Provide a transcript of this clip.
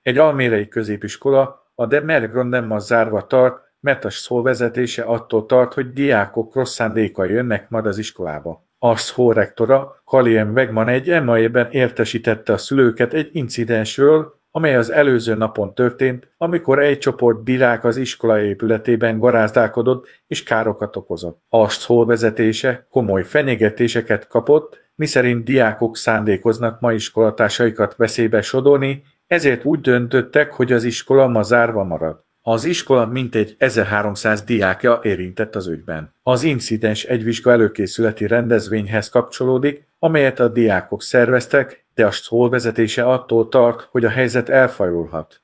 Egy almérei középiskola a de Mergrondemmal zárva tart, mert a szólvezetése attól tart, hogy diákok rossz szándékkal jönnek majd az iskolába. A szó rektora, Kalien Wegman egy e-mailben értesítette a szülőket egy incidensről, amely az előző napon történt, amikor egy csoport diák az iskola épületében garázdálkodott és károkat okozott. A szólvezetése komoly fenyegetéseket kapott, miszerint diákok szándékoznak ma iskolatársaikat veszélybe sodorni, ezért úgy döntöttek, hogy az iskola ma zárva marad. Az iskola mintegy 1300 diákja érintett az ügyben. Az incidens egy vizsga előkészületi rendezvényhez kapcsolódik, amelyet a diákok szerveztek, de a szólvezetése attól tart, hogy a helyzet elfajulhat.